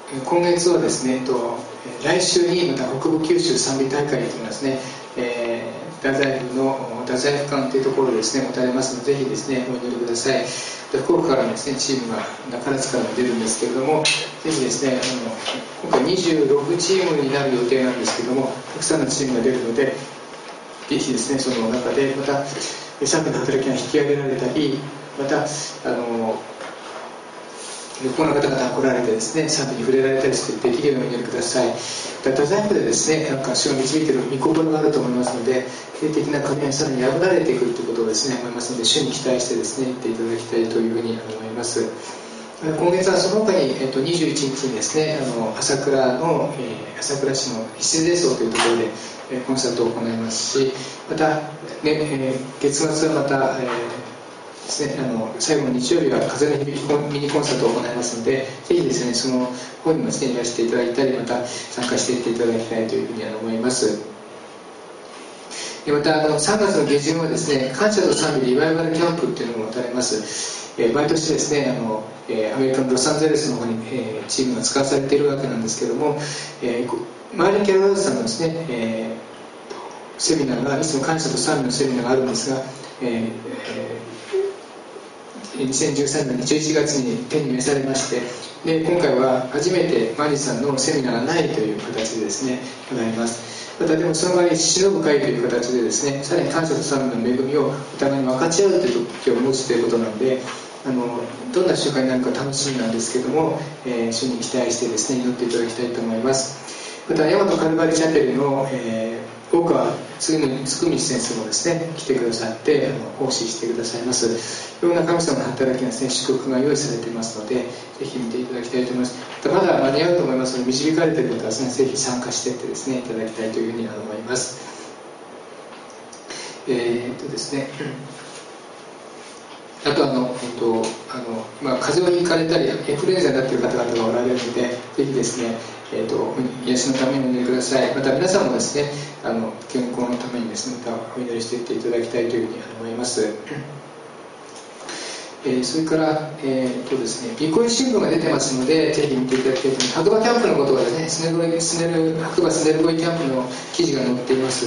今月はですね、来週にまた北部九州賛美大会というのがですね、太宰府の太宰府館というところでですね持たれますので、ぜひですねお祈りください。福岡からですねチームが中津からも出るんですけれども、ぜひですね今回26チームになる予定なんですけれども、たくさんのチームが出るので、ぜひですねその中でまた賛美の働きが引き上げられたり、また旅行の方々が来られてですね賛美に触れられたりしてできるようにお祈りください。太宰府でですね主が導いている御心があると思いますので、霊的な神がさらに破られていくということをですね思いますので、主に期待してですね言っていただきたいというふうに思います。今月はその他に、21日にですね朝倉市の石出荘というところで、コンサートを行いますし、また、月末はまた、ですね、最後の日曜日は風の響きミニコンサートを行いますので、ぜひですねその方にもですねいらしていただいたり、また参加していっていただきたいというふうに思います。また3月の下旬はですね感謝と賛美リバイバルキャンプというのも持たれます。毎年ですねアメリカのロサンゼルスの方に、チームが使わされているわけなんですけども、マーリン・キャロラーズさんのですね、セミナーがいつも感謝と賛美のセミナーがあるんですが、2013年の11月に天に召されまして、で今回は初めてマリさんのセミナーがないという形でですね行います。またでもその場合忍ぶ会という形でですねさらに感謝と賛美の恵みをお互いに分かち合うという時を持つということなので、どんな習慣になるか楽しみなんですけども、主に期待してですね祈っていただきたいと思います。また大和カルバリチャペルの、大川つくみ先生もですね来てくださって奉仕してくださいます。いろんな神様の働きがですね祝福が用意されていますので、ぜひ見ていただきたいと思います。まだ間に合うと思いますので、導かれている方はですねぜひ参加していってですねいただきたいというふうに思います。ですねあと風邪をひかれたりインフルエンザになっている方々がおられるので、ぜひですね、癒しのためにお祈りください。また皆さんもですね健康のためにですねまたお祈りしていっていただきたいというふうに思います。それからですね、ビコイ新聞が出てますので、ぜひ見ていただきたいと思います。白馬キャンプのことがですね、白馬スネルボイキャンプの記事が載っています。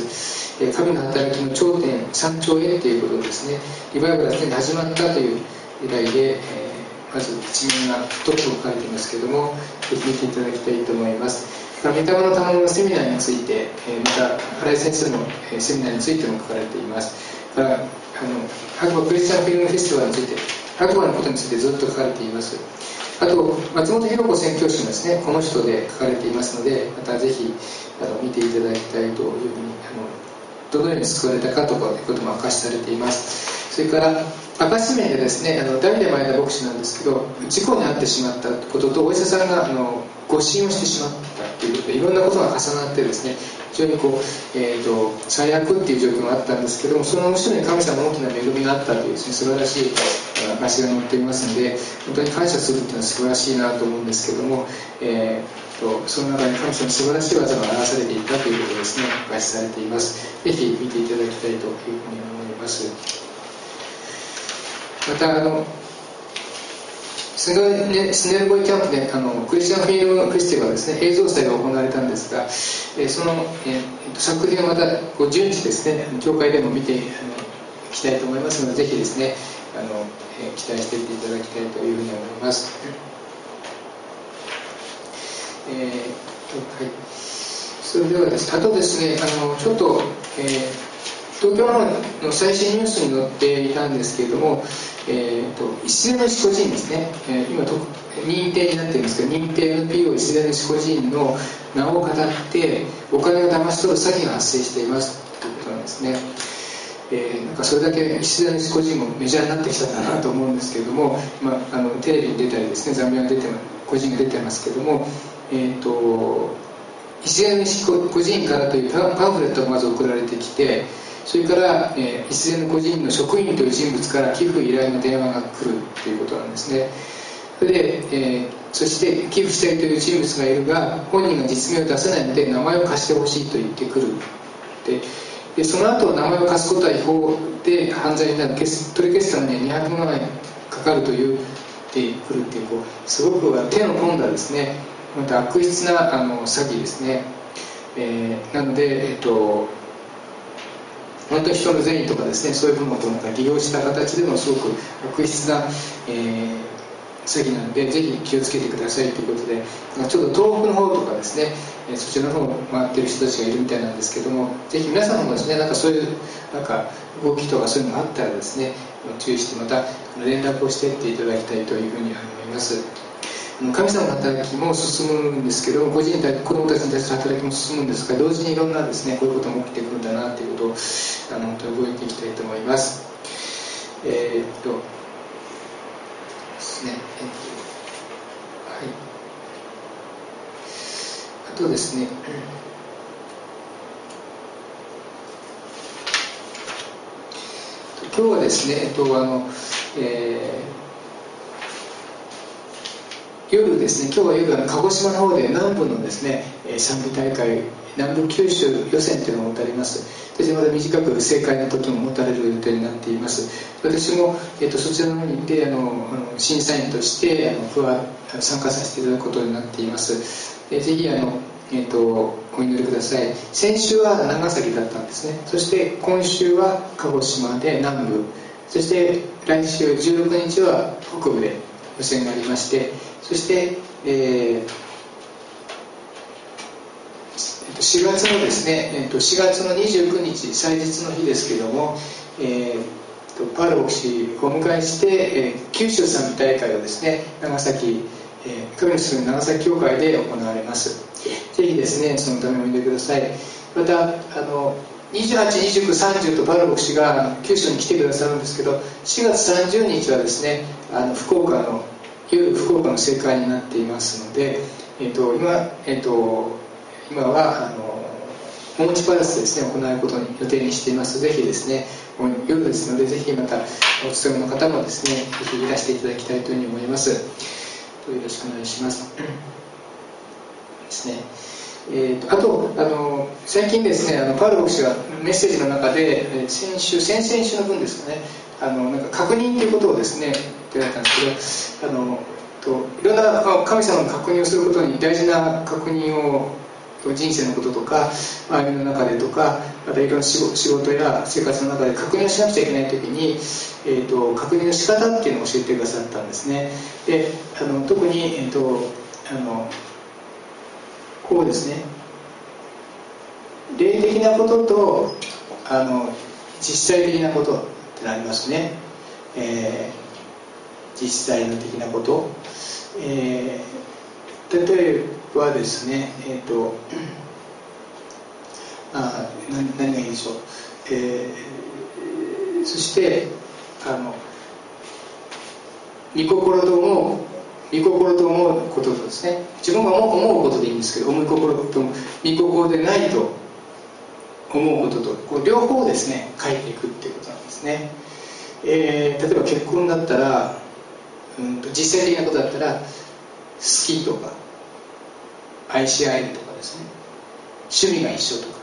神の働きの頂点、山頂へということですね。リバイバルがすでに始まったという議題で、まず一面がトップを書かれていますけれども、ぜひ見ていただきたいと思います。御霊の賜物のセミナーについて、また新井先生のセミナーについても書かれています。白馬クリスチャンフィルムフェスティバルについて、白馬のことについてずっと書かれています。あと松本博子宣教師もですねこの人で書かれていますので、またぜひ見ていただきたいというふうにどのように救われたかということも明かしされています。それから証名でですねダビデ前田牧師なんですけど、事故に遭ってしまったこととお医者さんが誤診をしてしまったということで、いろんなことが重なってですね非常に最悪っていう状況があったんですけども、その後ろに神様の大きな恵みがあったというですね素晴らしい証が載っていますので、本当に感謝するっていうのは素晴らしいなと思うんですけども、その中に神様の素晴らしい技が表されていたということをですね明かしされています。ぜひ見ていただきたいというふうに思います。またスネルボイキャンプでクリスチャンフィールドフェスティバルですね映像祭が行われたんですが、その、作品をまた順次ですね教会でも見ていきたいと思いますので、ぜひですね期待していっていただきたいというふうに思います。はい、それではですね、あとですねちょっと、東京の最新ニュースに載っていたんですけれども、石出のシコ人ですね、今認定になっているんですけど、認定 NPO 石出のシコ人の名をかたってお金を騙し取る詐欺が発生していますということなんですね。なんかそれだけ石出のシコ人もメジャーになってきたんだなと思うんですけれども、テレビに出たりですね残名が個人が出てますけれども、石出のシコ人からというパンフレットがまず送られてきて、それから、石出の個人の職員という人物から寄付依頼の電話が来るということなんですね。それで、そして寄付したいという人物がいるが本人が実名を出せないので名前を貸してほしいと言ってくる。でその後名前を貸すことは違法で犯罪になる、取り消すためには200万円かかるというってくるっていうすごく手の込んだですねまた悪質な詐欺ですね。なので、本当に人の善意とかですね、そういうものを利用した形でのすごく悪質な、詐欺なので、ぜひ気をつけてくださいということで、ちょっと東北の方とかですね、そちらの方を回っている人たちがいるみたいなんですけども、ぜひ皆さんもですね、なんかそういう動きとかそういうのがあったらですね、注意してまた連絡をしていっていただきたいというふうに思います。神様の働きも進むんですけど、個人に対子どもたちに対する働きも進むんですが、同時にいろんなですね、こういうことも起きてくるんだなということを本当に覚えていきたいと思います。ですね。はい。あとですね。今日はですね、夜ですね、今日は夜鹿児島の方で南部のですね、賛美大会、南部九州予選というのを持たれます。そしてまた短く正会の時も持たれる予定になっています。私も、そちらの方に行って審査員として参加させていただくことになっています。ぜひお祈りください。先週は長崎だったんですね。そして今週は鹿児島で南部、そして来週16日は北部で予選がありまして、そして、4月のですね、4月の29日祭日の日ですけども、パール牧師をお迎えして、九州賛美大会をですね、長崎神の住む長崎教会で行われます。ぜひですね、そのためお祈りください。また28、29、30とパル牧師が九州に来てくださるんですけど、4月30日はですね、福岡の正会になっていますので、今はおもちパラスでですね、行うことに予定にしています。ぜひですね、夜ですので、ぜひまたお勤めの方もですね、ぜひいらしていただきたいというふうに思います。よろしくお願いしますですね。あと最近ですね、パウロ牧師がメッセージの中で先々週の分ですかね、なんか確認ということをですね言ってられたんですけど、いろんな神様の確認をすることに大事な確認を人生のこととか歩みの中でとか、またいろんな仕事や生活の中で確認をしなくちゃいけないときに、確認の仕方っていうのを教えてくださったんですね。で特に、こうですね、霊的なことと実際的なことってなりますね。実際の的なこと、例えばですね、何がいいでしょう、そして御心と思うこととですね、自分が思うことでいいんですけど、御心でないと思うことと、こう両方ですね書いていくっていうことなんですね。例えば結婚だったら、実際的なことだったら好きとか愛し合えるとかですね、趣味が一緒とか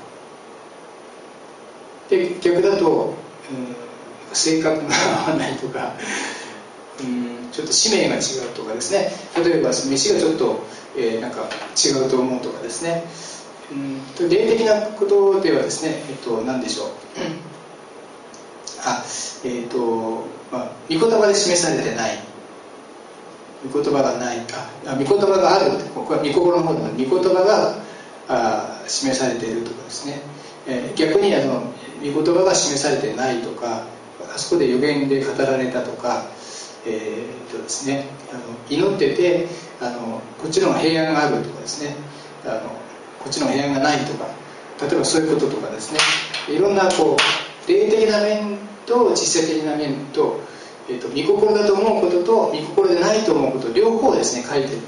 で、逆だと、性格が合わないとか、ちょっと使命が違うとかですね、例えば飯がちょっと、なんか違うと思うとかですね、霊的なことではですね、何でしょう、御言葉で示されてない、御言葉がないか、御言葉がある、ここは御心の方では御言葉が示されているとかですね、逆に御言葉が示されてないとか、あそこで予言で語られたとか、ですね、祈っててこっちの方が平安があるとかですね、こっちの方が平安がないとか、例えばそういうこととかですね、いろんなこう霊的な面と実際的な面と、御心だと思うことと御心でないと思うこと両方ですね書いていって、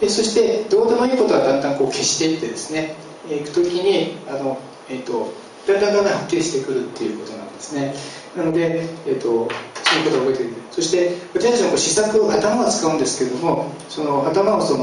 そしてどうでもいいことはだんだんこう消していってですね、いくときにだんだんはっきりしてくるっていうことなんですね。なので、そういうことを覚えている。そして私たちの施策を頭を使うんですけれども、その頭を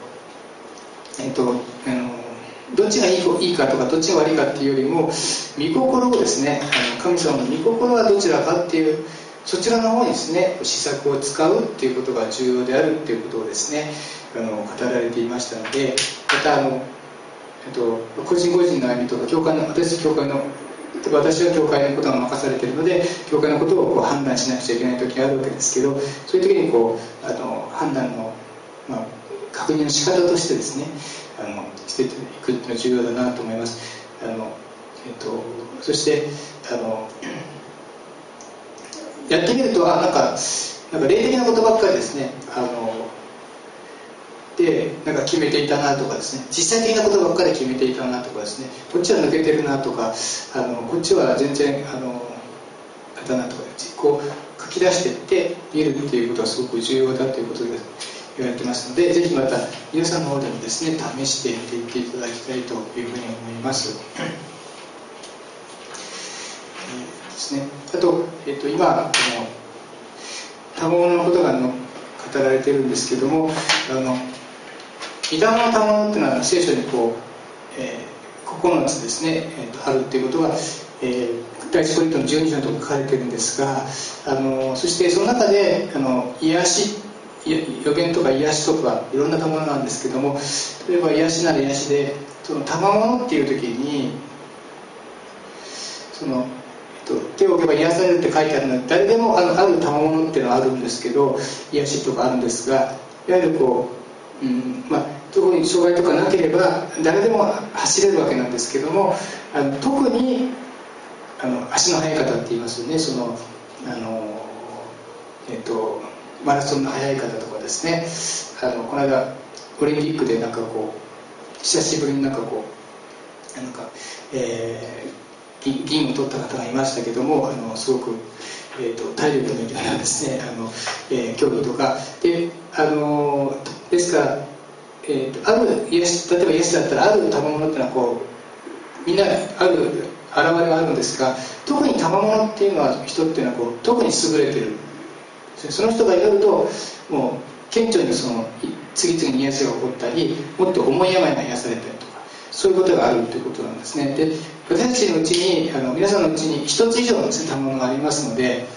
どっちがいいかとかどっちが悪いかっていうよりも、御心をですね、神様の御心はどちらかっていう、そちらの方にですね施策を使うっていうことが重要であるっていうことをですね語られていましたので、また個人個人の歩みとか私は教会のことが任されているので、教会のことを判断しなくちゃいけない時があるわけですけど、そういう時に判断の、確認の仕方としてですね、していくっていうのは重要だなと思います。そしてやってみるとなんか霊的なことばっかりですね、でなんか決めていたなとかですね、実際的なことばっかり決めていたなとかですね、こっちは抜けてるなとかこっちは全然あだなとかこう書き出していって見るっていうことはすごく重要だということで言われてますので、ぜひまた皆さんの方でもですね試していっていただきたいというふうに思います。ですね、あと、今賜物のことが語られているんですけども、御霊の賜物っていうのは聖書に9つですね、あるっていうことが、第一コリントの12章のところに書かれているんですが、そしてその中で癒し、予言とか癒しとかいろんな賜物なんですけども、例えば癒しなら癒しで、その賜物っていう時に手を置けば癒されるって書いてあるので、誰でもある賜物っていうのはあるんですけど、癒しとかあるんですが、いわゆる特に障害とかなければ誰でも走れるわけなんですけども、特に足の速い方って言いますよね。マラソンの速い方とかですね、この間オリンピックで久しぶりに銀を取った方がいましたけども、すごく、体力のいるようなですね競技とかで、ですから、例えば癒しだったらある賜物っていうのはみんなある現れがあるんですが、特に賜物っていうのは人っていうのは特に優れてる。その人が祈るともう顕著に次々に癒しが起こったり、もっと重い病が癒されたりとか、そういうことがあるということなんですね。で、私たちのうちに皆さんのうちに一つ以上の賜物がありますので、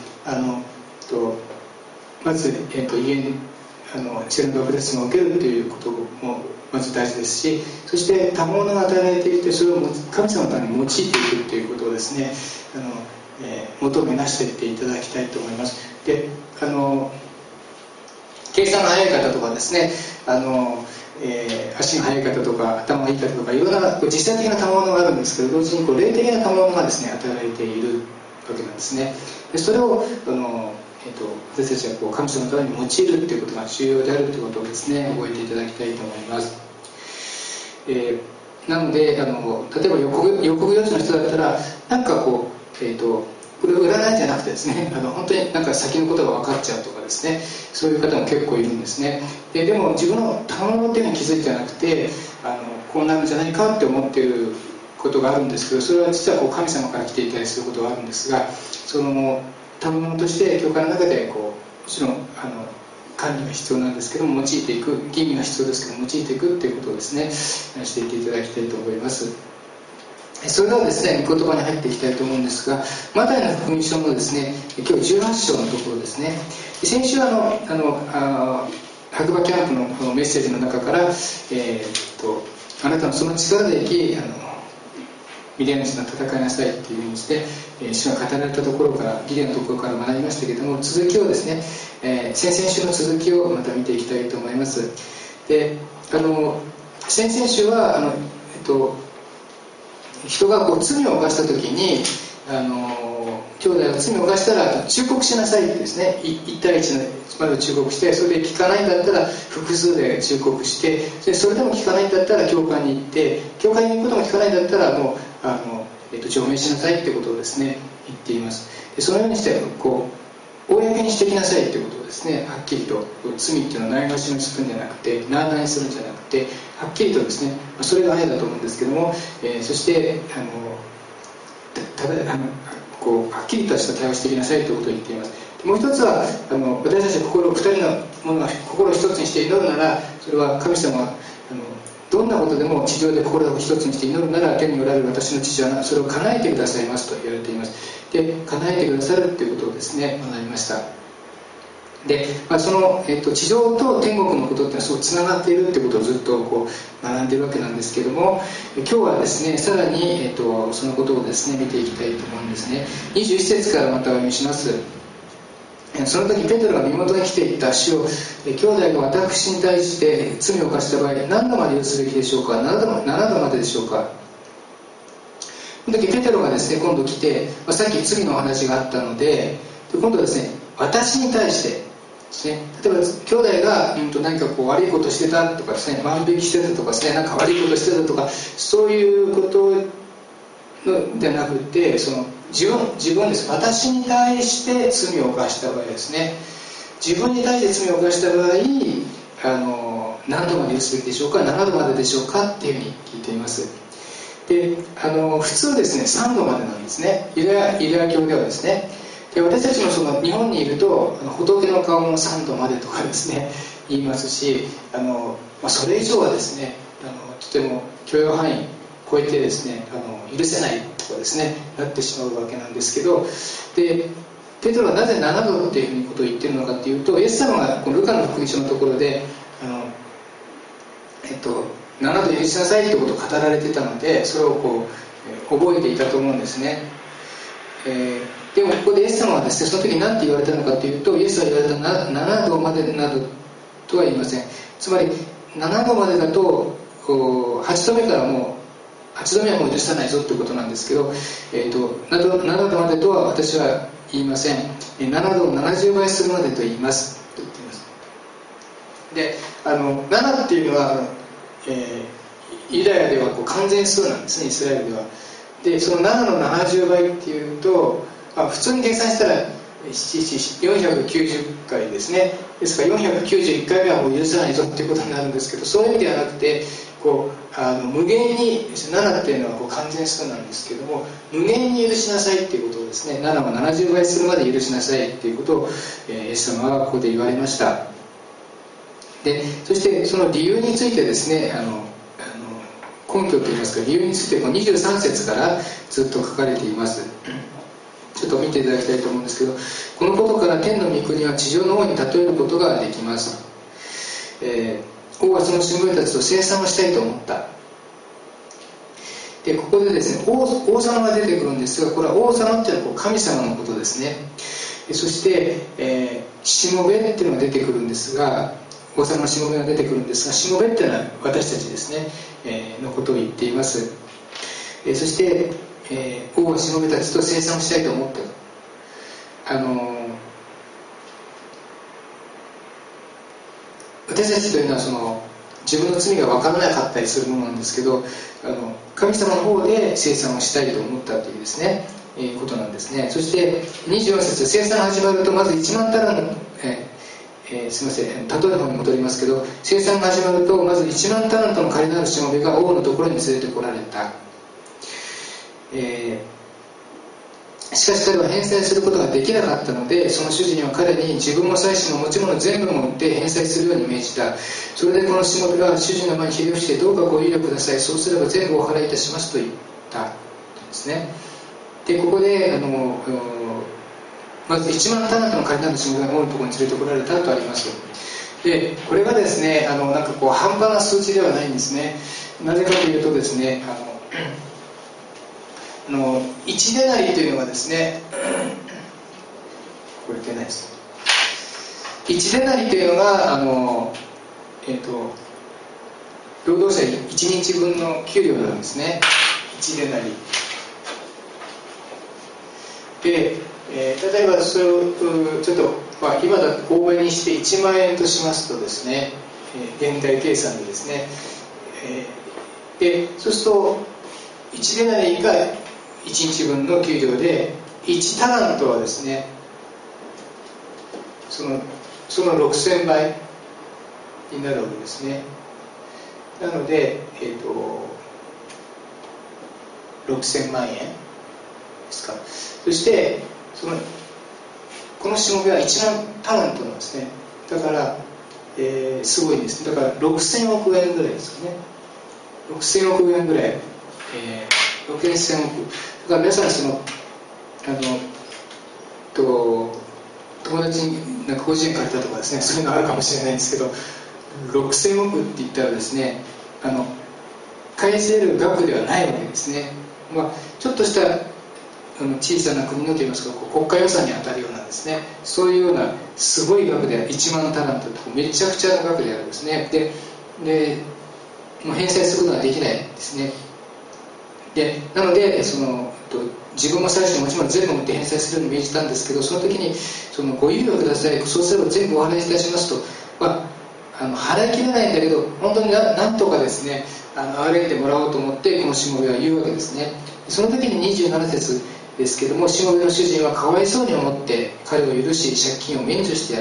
まず、家にチェルノブレッスンを受けるということもまず大事ですし、そして賜物が与えられていて、それを神様のために用いていくということをですね、求めなしていっていただきたいと思います。で、計算が速い方とかですね、足が速い方とか頭がいい方とかいろんな実際的な賜物があるんですけど、同時に霊的な賜物がですね与えられているわけなんですね。でそれを私たちは神様のために用いるということが重要であるということをですね覚えていただきたいと思います。なので例えば予告予知の人だったらこれ占いじゃなくてですね、本当に先のことが分かっちゃうとかですね、そういう方も結構いるんですね。でも自分の賜物っていうのに気づいてなくて、こうなるんじゃないかって思っていることがあるんですけど、それは実は神様から来ていたりすることがあるんですが、その賜物として教会の中でもちろん管理が必要なんですけども、用いていく、吟味が必要ですけど用いていくっていうことをですねしていっていただきたいと思います。それではですね、御言葉に入っていきたいと思うんですが、マタイの福音書のですね、今日18章のところですね。先週白馬キャンプのこのメッセージの中から、あなたのその力で生き、ミディアの人と戦いなさいっていうふうにして、主が語られたところから、ギデオのところから学びましたけれども、続きをですね、先々週の続きをまた見ていきたいと思います。で、先々週は人が罪を犯した時に兄弟が罪を犯したら忠告しなさいってですね、1対1のまず忠告して、それで聞かないんだったら複数で忠告して、それでも聞かないんだったら教会に行って、教会に行くことも聞かないんだったらもう上命しなさいってことをですね言っています。でそのようにして公にしてきなさいということをですね、はっきりと罪っていうのはないがしろにするんじゃなくて、なあなあにするんじゃなくて、はっきりとですね、それが愛だと思うんですけども、そしてはっきりとした対応をしていきなさいということを言っています。もう一つは私たち2人のものが心を一つにして祈るなら、それは神様はどんなことでも地上で心を一つにして祈るなら、天におられる私の父はそれを叶えてくださいますと言われています。で、叶えてくださるということをですね学びました。 で、その、地上と天国のことっていうのはそうつながっているってことをずっとこう学んでいるわけなんですけども、今日はですねさらに、そのことをですね見ていきたいと思うんですね。21節からまたお読みします。その時ペテロが身元に来ていった主よ、兄弟が私に対して罪を犯した場合何度まで許すべきでしょうか。7度まででしょうか。その時ペテロがですね今度来て、さっき罪の話があったので今度はですね私に対してですね、例えば兄弟が、何かこう悪いことしてたとかですね、万引きしてたとかですね、なんか悪いことしてたとかそういうことではなくて、その自分です。私に対して罪を犯した場合ですね、自分に対して罪を犯した場合何度まで許すべきでしょうか、7度まででしょうかっていうふうに聞いています。で普通ですね3度までなんですね。ユダヤ教ではですね。で私たちもその日本にいると仏の顔も3度までとかですね言いますし、それ以上はですねとても許容範囲超えてですね許せないとかですねなってしまうわけなんですけど、でペテロはなぜ7度っていうことを言ってるのかっていうと、イエス様がこのルカの福音書のところで7度許しなさいってことを語られてたので、それをこう覚えていたと思うんですね。でもここでイエス様はですねその時何て言われたのかというと、イエスは言われた7度までなどとは言いません。つまり7度までだと8度目からもう8度目はもう許さないぞということなんですけど、7度までとは私は言いません。7度を70倍するまでと言いますと言っています。で7っていうのは、ユダヤではこう完全数なんですね、イスラエルでは。でその7の70倍っていうと、普通に計算したら490回ですね。ですから491回目はもう許さないぞっていうことになるんですけど、そういう意味ではなくてこう無限に7っていうのはこう完全数なんですけども、無限に許しなさいっていうことをですね、7を70倍するまで許しなさいっていうことを、イエス様はここで言われました。でそしてその理由についてですね根拠といいますか理由についてこの23節からずっと書かれています。ちょっと見ていただきたいと思うんですけど、このことから天の御国は地上の王に例えることができます。王はそのしもべたちと清算をしたいと思った。でここでですね 王様が出てくるんですが、これは王様っていうのは神様のことですね。そして、しもべっていうのが出てくるんですが、王様のしもべが出てくるんですが、しもべっていうのは私たちですね、のことを言っています。そして、王はしもべたちと清算をしたいと思った。私たちというのはその自分の罪が分からなかったりするものなんですけど、神様の方で清算をしたいと思ったというですね、ことなんですね。そして24節、清算が始まるとまず1万タラント、すみません、例えの方に戻りますけど、清算が始まるとまず1万タラントの借りのあるしもべが王のところに連れてこられた。しかし彼は返済することができなかったので、その主人は彼に自分も妻子の持ち物全部持って返済するように命じた。それでこのしもべが主人の前にひれ伏して、どうかご猶予ください、そうすれば全部お払いいたしますと言ったですね。でここでまず1万タラントの借りなるしもべが王のところに連れてこられたとあります。でこれがですねなんかこう半端な数字ではないんですね。なぜかというとですね1デナリというのがですねこれいけないです。1デナリというのが労働者1日分の給料なんですね。1デナリで、例えばそれをちょっと、今だと欧米にして1万円としますとですね、現代計算でですね、でそうすると1デナリが1日分の給料で、1タラントはですねその6000倍になるわけですね。なので、6000万円ですか。そしてこのしもべは1万タラントなんですね。だから、すごいんです。だから6000億円ぐらいですかね。6000億円ぐらい、6000億。だから皆さんド友達になんか50円借りたとかですね、そういうのあるかもしれないんですけど、6000億って言ったらですね、返せる額ではないわけですね。ちょっとした小さな国のといいますか、国家予算に当たるようなんですね。そういうようなすごい額である、1万タラントとめちゃくちゃな額であるんですね。で返済することができないですね。でなので自分も最初もちろん全部持って返済するように命じたんですけど、その時にご猶予ください、そうすれば全部お払いいたしますと、払い切れないんだけど本当になんとかですね憐れんでもらおうと思ってこのしもべは言うわけですね。その時に27節ですけども、しもべの主人はかわいそうに思って彼を許し借金を免除してやった。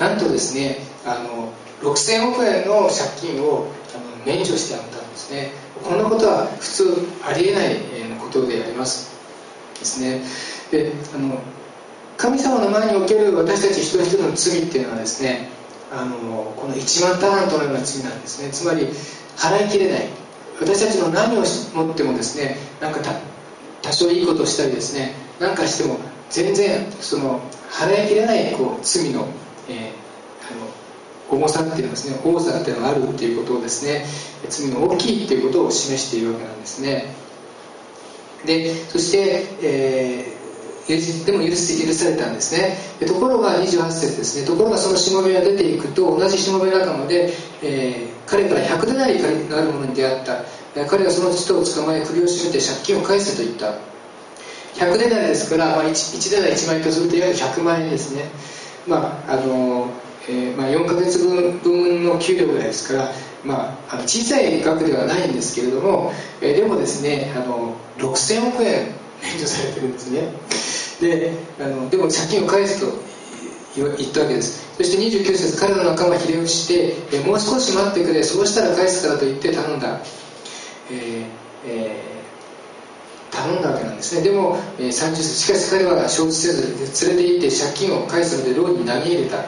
なんとですね6000億円の借金を免除してやったんですね。こんなことは普通ありえないことでありますですね。で神様の前における私たち一人一人の罪っていうのはですねこの1万タラントのような罪なんですね。つまり払い切れない、私たちの何を持ってもですね、なんか多少いいことをしたりですね、なんかしても全然払い切れない罪の、重さっていうのはですね、多さっていうのがあるっていうことをですね、罪の大きいっていうことを示しているわけなんですね。でそして、でも許されたんですね。ところが28節ですね、ところがそのしもべが出ていくと、同じしもべ仲間で、彼から100デナリのある者に出会った。彼はその人を捕まえ首を絞めて借金を返せと言った。100デナリですから、1デナリ1万円とするといわゆる100万円ですね。4ヶ月分の給料ぐらいですから、小さい額ではないんですけれども、でもですね6000億円免除されてるんですね。でも借金を返すと言ったわけです。そして29節、彼の仲間はひれ伏して、もう少し待ってくれ、そうしたら返すからと言って頼んだ、頼んだわけなんですね。でも30節、しかし彼は承知せず連れて行って借金を返すので牢に投げ入れた。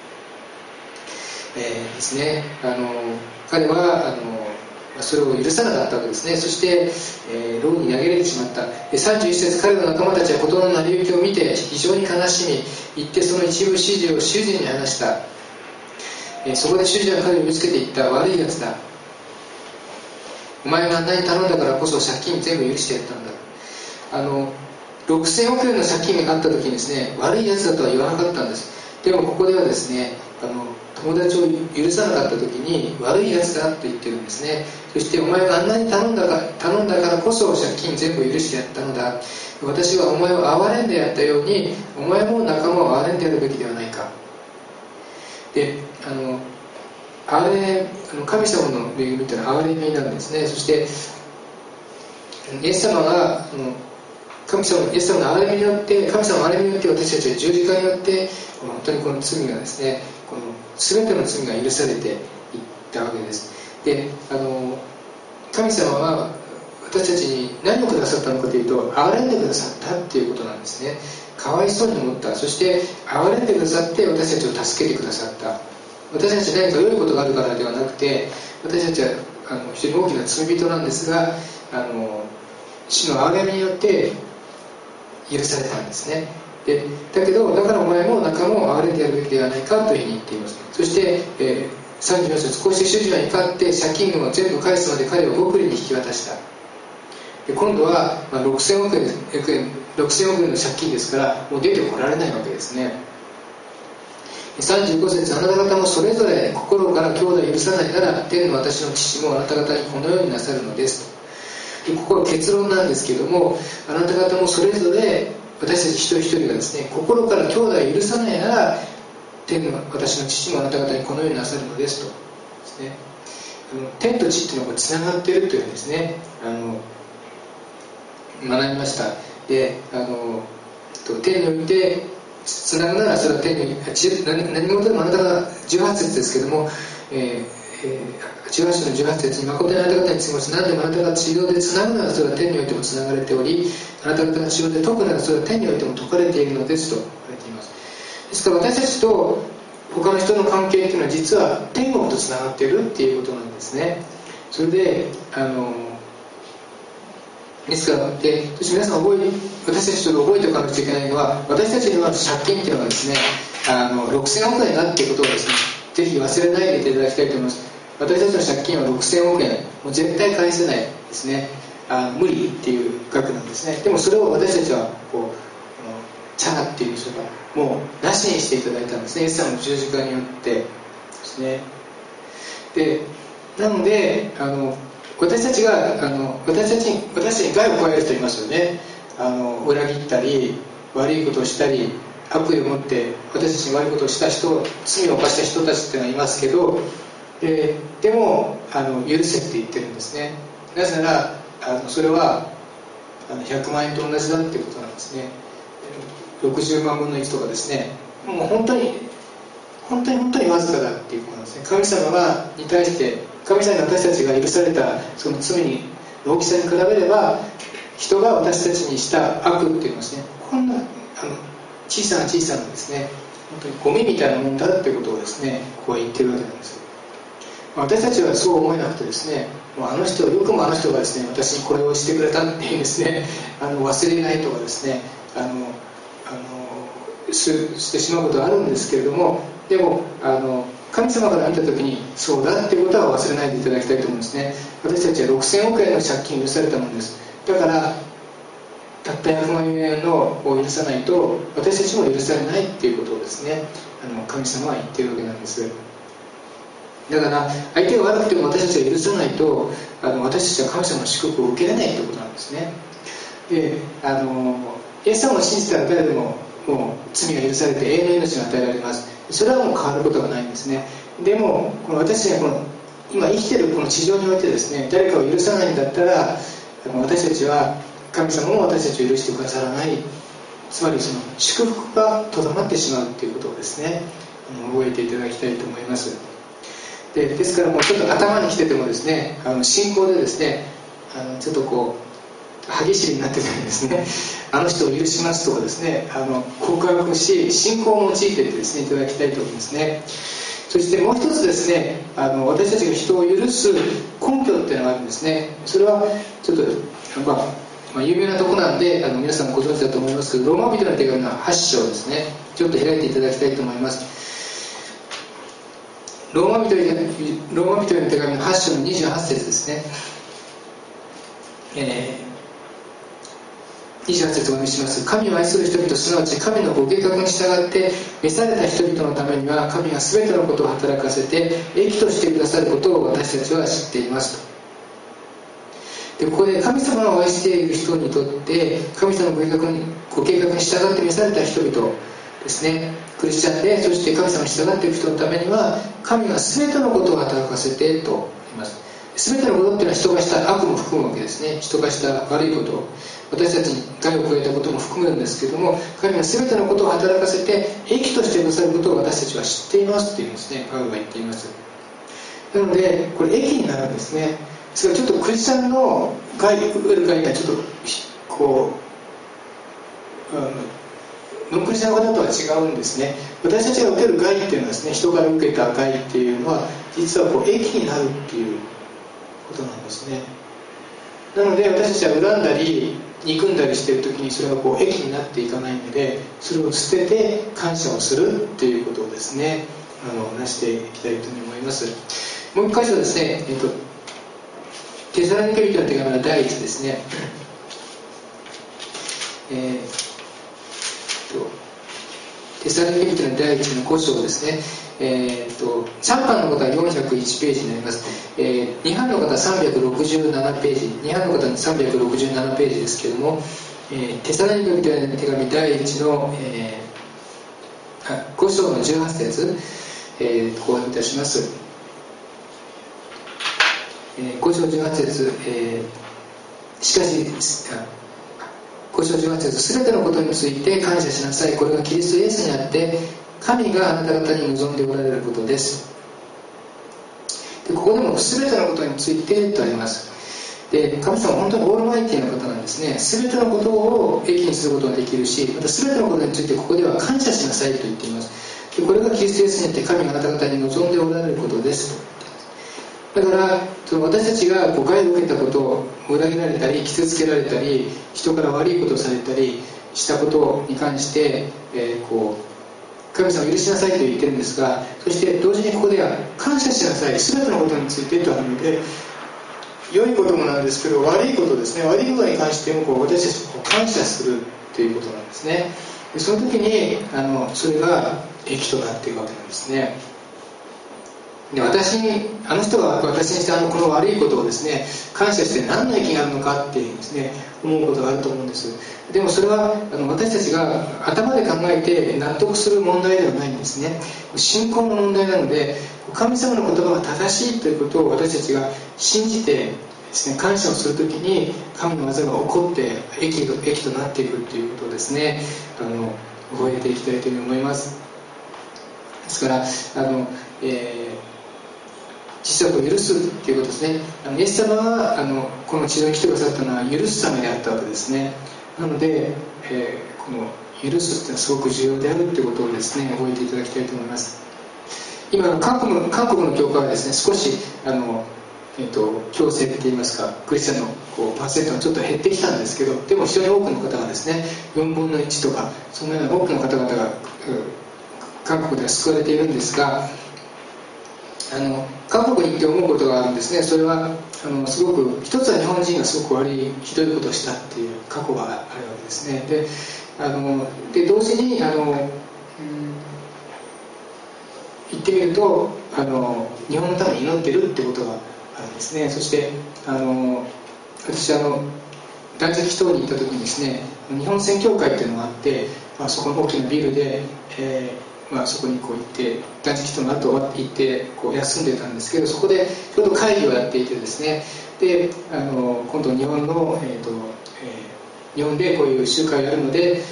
ですね、彼はそれを許さなかったわけですね。そして、牢に投げられてしまった。31節、彼の仲間たちは事の成り行きを見て非常に悲しみ、行ってその一部始終を主人に話した。そこで主人は彼を見つけて言った。悪いやつだ、お前があんなに頼んだからこそ借金全部許してやったんだ。6000億円の借金があった時にですね、悪いやつだとは言わなかったんです。でもここではですね友達を許さなかった時に悪いやつだと言ってるんですね。そしてお前があんなに頼んだからこそ借金全部許してやったのだ。私はお前を憐れんでやったようにお前も仲間を憐れんでやるべきではないか。で神様の恵みというのは憐れみなんですね。そしてイエス様がイエス様の憐れみによって、神様の憐れみによって私たちは十字架によって本当にこの罪がですね、この全ての罪が許されていったわけです。で神様は私たちに何をくださったのかというと、憐れんでくださったっていうことなんですね。かわいそうに思った。そして憐れんでくださって私たちを助けてくださった。私たち何か良いことがあるからではなくて、私たちは非常に大きな罪人なんですが、主の憐れみによって許されたんですね。だけどだからお前も仲間を憐れんでやるべきではないかというふうに言っています。そして、34節、こうして主人は怒って借金を全部返すので彼を極利に引き渡した。で今度は、6000億円の借金ですからもう出てこられないわけですね。35節、あなた方もそれぞれ心から兄弟を許さないなら天の私の父もあなた方にこのようになさるのですと。でここは結論なんですけども、あなた方もそれぞれ私たち一人一人がですね、心から兄弟を許さないなら天の私の父もあなた方にこのようになさるのですとですね。天と地っていうのはつながっているというですね学びました。で天においてつなぐならそれは天に何事でもあなたが18節ですけども、18章の18節に誠にあなた方に告げます。何でもあなたが血道でつなぐならそれは天においてもつながれており、あなた方が血道で解くならそれは天においても解かれているのですと書いています。ですから私たちと他の人の関係というのは実は天国とつながっているっていうことなんですね。それでですからそして皆さん私たちと覚えておかなくちゃいけないのは、私たちには借金っていうのはですね、6000億円だっていうことをですね、ぜひ忘れないでいていただきたいと思います。私たちの借金は6000億円、もう絶対返せないですね。無理っていう額なんですね。でもそれを私たちはチャラっていうんでしょうか、もうなしにしていただいたんですね。イエス様の十字架によってですね。でなので私たちに害を加える人いますよね。裏切ったり悪いことをしたり悪意を持って私たちに悪いことをした人、罪を犯した人たちっていうのはいますけど、でも許せって言ってるんですね。なぜならそれは100万円と同じだっていうことなんですね。60万分の1とかですね、もう本当にわずかだっていうことなんですね。神様に対して神様に私たちが許されたその罪の大きさに比べれば、人が私たちにした悪っていうのはですね、こんな小さなですね、本当にゴミみたいなもんだっていうことをですね、こう言ってるわけなんです。私たちはそう思えなくてですね、よくもあの人がですね、私にこれをしてくれたっていうですね、忘れないとかですね、してしまうことはあるんですけれども、でも神様から見たときにそうだっていうことは忘れないでいただきたいと思うんですね。私たちは6000億円の借金を許されたものです。だからたった100万円を許さないと私たちも許されないっていうことをですね、神様は言っているわけなんです。だから相手が悪くても私たちが許さないと私たちは神様の祝福を受けれないということなんですね。でイエス様を信じたら誰でももう罪が許されて永遠の命が与えられます。それはもう変わることがないんですね。でも私たちが今生きているこの地上においてですね、誰かを許さないんだったら私たちは神様も私たちを許してくださらない、つまりその祝福がとどまってしまうということをですね、覚えていただきたいと思います。ですからもうちょっと頭にきててもですね、信仰でですねちょっと歯ぎしりになってたりですね、あの人を許しますとかですね、告白し信仰を用いてですねいただきたいと思いますね。そしてもう一つですね、私たちが人を許す根拠っていうのがあるんですね。それはちょっと有名なところなんで皆さんご存知だと思いますけど、ローマ人の手紙の8章ですね、ちょっと開いていただきたいと思います。ローマ人への手紙の8章の28節ですね。28節をお読みします。神を愛する人々、すなわち神のご計画に従って召された人々のためには、神が全てのことを働かせて益としてくださることを私たちは知っていますと。でここで神様を愛している人にとって神様のご計画に従って召された人々ですね、クリスチャンでそして神様に従っている人のためには、神が全てのことを働かせてと言います。全てのことっていうのは人がした悪も含むわけですね。人がした悪いこと、私たちに害を加えたことも含むんですけれども、神が全てのことを働かせて益としてくださることを私たちは知っていますというんですね、パウロが言っています。なのでこれ益になるんですね。それはちょっとクリスチャンの害を受ける害がちょっとノンクリスチャンの方とは違うんですね。私たちが受ける害っていうのはですね、人から受けた害っていうのは実は益になるっていうことなんですね。なので私たちは恨んだり憎んだりしている時にそれが益になっていかないので、それを捨てて感謝をするっていうことをですねなしていきたいと思います。もう一箇所ですね、テサロニケ人の手紙の第一ですね、テサロニケ人の第一の5章ですね、3版の方は401ページになります。2版の方は367ページ、2版の方は367ページですけれども、テサロニケ人の手紙第1の、5章の18節、こういたします。5章18節、しかし5章18節、すべてのことについて感謝しなさい。これがキリストイエスにあって神があなた方に望んでおられることです。でここでもすべてのことについてとあります。で神様は本当にオールマイティな方なんですね。すべてのことを益にすることができるし、またすべてのことについてここでは感謝しなさいと言っています。でこれがキリストイエスにあって神があなた方に望んでおられることですと。 だからその私たちが害を受けたことを裏切られたり傷つけられたり人から悪いことをされたりしたことに関して、神様を許しなさいと言ってるんですが、そして同時にここでは感謝しなさい、全てのことについてとあるので、良いこともなんですけど悪いことですね、悪いことに関しても私たちが感謝するということなんですね。でその時にそれが益となっていくわけなんですね。であの人が私にしてこの悪いことをですね感謝して何の益があるのかっていうですね思うことがあると思うんです。でもそれは私たちが頭で考えて納得する問題ではないんですね。信仰の問題なので、神様の言葉が正しいということを私たちが信じてですね感謝をするときに神の技が起こって益となっていくということをですね覚えていきたいというふうに思います。ですから実は許すということですね。イエス様がこの地上に来てくださったのは許すためであったわけですね。なので、この許すというのはすごく重要であるということをですね覚えていただきたいと思います。今韓国の教会はですね少し強制って言いますかクリスチャンのパーセントがちょっと減ってきたんですけど、でも非常に多くの方がですね4分の1とかそのような多くの方々が韓国では救われているんですが、韓国に行って思うことがあるんですね。それはすごく一つは日本人がすごくひどいことをしたっていう過去があるわけですね。で同時に言ってみると日本のために祈ってるってことがあるんですね。そして私断食祈祷に行った時にですね日本宣教会っていうのがあって、そこの大きなビルで、そこに行って断食祈祷の後行って休んでたんですけど、そこでちょうど会議をやっていてですね、で今度日本でこういう集会をやるので、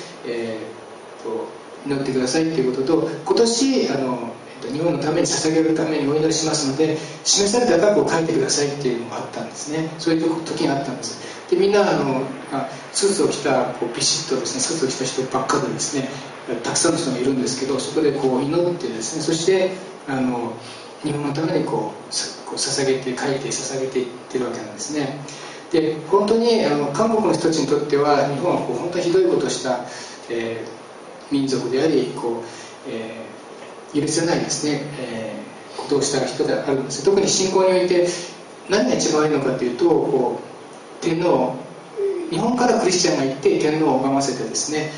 祈ってくださいということと、今年日本のために捧げるためにお祈りしますので示された額を書いてくださいっていうのがあったんですね。そういう時があったんです。でみんなスーツを着たビシッとですねスーツを着た人ばっかりですねたくさんの人がいるんですけど、そこで祈ってですね、そして日本のために捧げて書いて捧げていってるわけなんですね。で本当に韓国の人たちにとっては日本は本当にひどいことをした、民族であり許せないですね、ことをした人であるんです。特に信仰において何が一番悪いのかというと天皇日本からクリスチャンが行って天皇を拝ませてですね